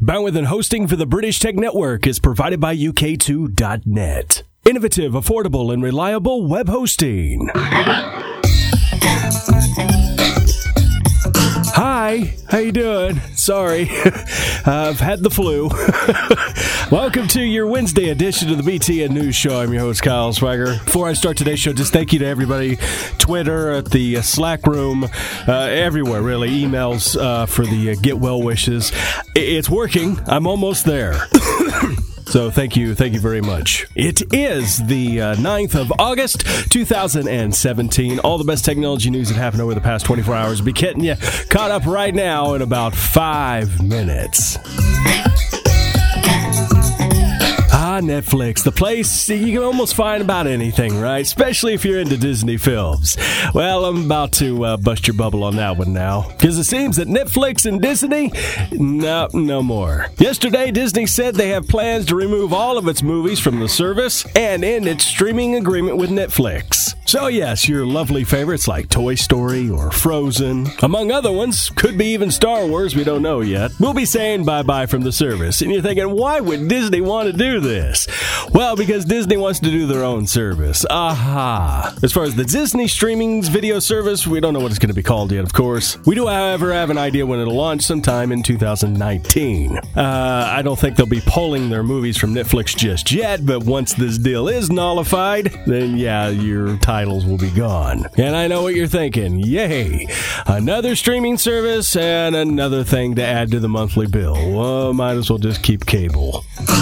Bandwidth and hosting for the British Tech Network is provided by UK2.net. Innovative, affordable, and reliable web hosting. Hi, how you doing? Sorry, I've had the flu. Welcome to your Wednesday edition of the BTN News Show. I'm your host, Kyle Swagger. Before I start today's show, just thank you to everybody. Twitter, at the Slack room, everywhere, really. Emails for the get well wishes. It's working. I'm almost there. So thank you very much. It is the 9th of August, 2017. All the best technology news that happened over the past 24 hours will be getting you caught up right now in about 5 minutes. Netflix, the place you can almost find about anything, right? Especially if you're into Disney films. Well, I'm about to bust your bubble on that one now, because it seems that Netflix and Disney, no more. Yesterday, Disney said they have plans to remove all of its movies from the service and end its streaming agreement with Netflix. So yes, your lovely favorites like Toy Story or Frozen, among other ones, could be even Star Wars, we don't know yet, will be saying bye-bye from the service. And you're thinking, why would Disney want to do this? Well, because Disney wants to do their own service. Aha. As far as the Disney streaming's video service, we don't know what it's going to be called yet, of course. We do, however, have an idea when it'll launch sometime in 2019. I don't think they'll be pulling their movies from Netflix just yet, but once this deal is nullified, then yeah, your titles will be gone. And I know what you're thinking. Yay! Another streaming service and another thing to add to the monthly bill. Well, might as well just keep cable.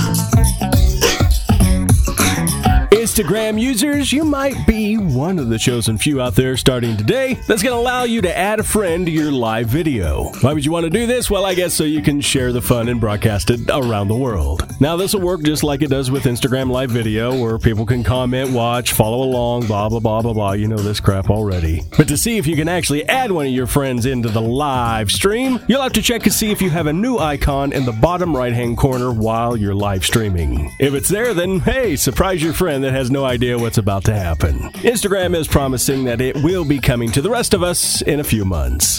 Instagram users, you might be one of the chosen few out there starting today that's going to allow you to add a friend to your live video. Why would you want to do this? Well, I guess so you can share the fun and broadcast it around the world. Now, this will work just like it does with Instagram live video, where people can comment, watch, follow along, blah, blah, blah, blah, blah. You know this crap already. But to see if you can actually add one of your friends into the live stream, you'll have to check to see if you have a new icon in the bottom right-hand corner while you're live streaming. If it's there, then hey, surprise your friend that has no idea what's about to happen. Instagram is promising that it will be coming to the rest of us in a few months.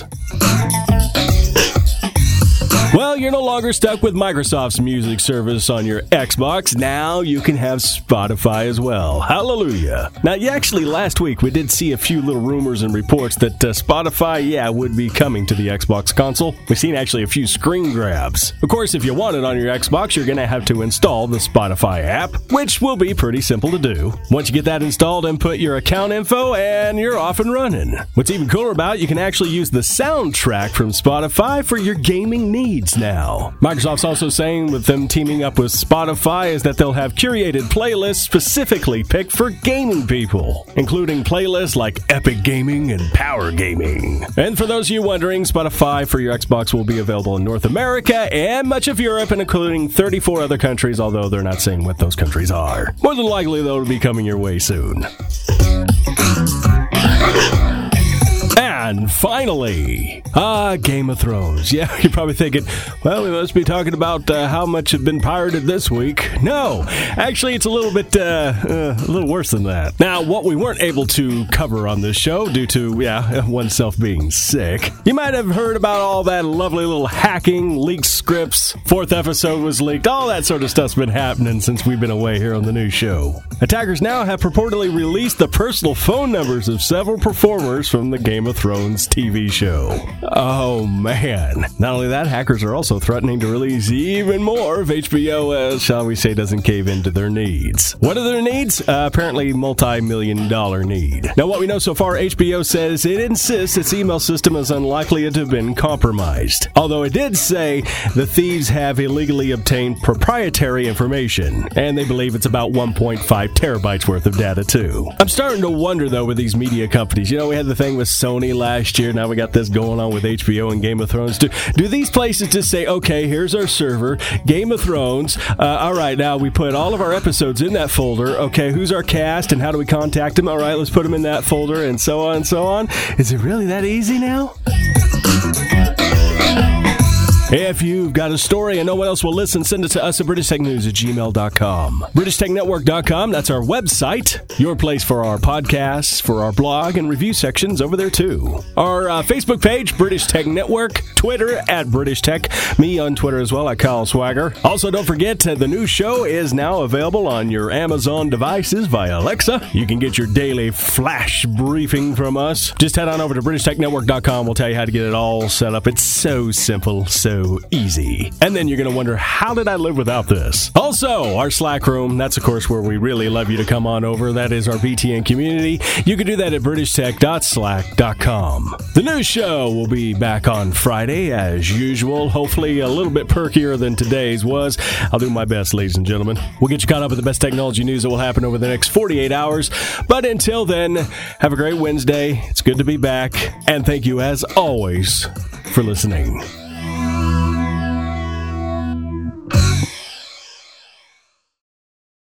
Well, you're no longer stuck with Microsoft's music service on your Xbox. Now you can have Spotify as well. Hallelujah. Now, last week we did see a few little rumors and reports that Spotify, would be coming to the Xbox console. We've seen actually a few screen grabs. Of course, if you want it on your Xbox, you're going to have to install the Spotify app, which will be pretty simple to do. Once you get that installed, input your account info, and you're off and running. What's even cooler about it, you can actually use the soundtrack from Spotify for your gaming needs now. Microsoft's also saying with them teaming up with Spotify is that they'll have curated playlists specifically picked for gaming people, including playlists like Epic Gaming and Power Gaming. And for those of you wondering, Spotify for your Xbox will be available in North America and much of Europe, and including 34 other countries, although they're not saying what those countries are. More than likely, though, it'll be coming your way soon. And finally, Game of Thrones. Yeah, you're probably thinking, well, we must be talking about how much have been pirated this week. No, actually, it's a little bit, a little worse than that. Now, what we weren't able to cover on this show due to, oneself being sick, you might have heard about all that lovely little hacking, leaked scripts, 4th episode was leaked, all that sort of stuff's been happening since we've been away here on the news show. Attackers now have purportedly released the personal phone numbers of several performers from the Game of Thrones TV show. Oh man. Not only that, hackers are also threatening to release even more if HBO, shall we say, doesn't cave into their needs. What are their needs? Apparently multi-million-dollar need. Now, what we know so far, HBO says it insists its email system is unlikely to have been compromised. Although it did say the thieves have illegally obtained proprietary information, and they believe it's about 1.5 terabytes worth of data too. I'm starting to wonder though with these media companies, we had the thing with Sony last year, now we got this going on with HBO and Game of Thrones. Do these places just say, okay, here's our server, Game of Thrones, all right, now we put all of our episodes in that folder, okay, who's our cast and how do we contact them? All right, let's put them in that folder, and so on and so on. Is it really that easy now? If you've got a story and no one else will listen, send it to us at BritishTechNews@gmail.com. BritishTechNetwork.com, that's our website. Your place for our podcasts, for our blog, and review sections over there too. Our Facebook page, British Tech Network. Twitter at British Tech. Me on Twitter as well, at Kyle Swagger. Also, don't forget, the new show is now available on your Amazon devices via Alexa. You can get your daily flash briefing from us. Just head on over to BritishTechNetwork.com. We'll tell you how to get it all set up. It's so simple, so easy. And then you're going to wonder, how did I live without this? Also, our Slack room, that's of course where we really love you to come on over. That is our BTN community. You can do that at BritishTech.slack.com. The new show will be back on Friday as usual. Hopefully a little bit perkier than today's was. I'll do my best, ladies and gentlemen. We'll get you caught up with the best technology news that will happen over the next 48 hours. But until then, have a great Wednesday. It's good to be back. And thank you, as always, for listening.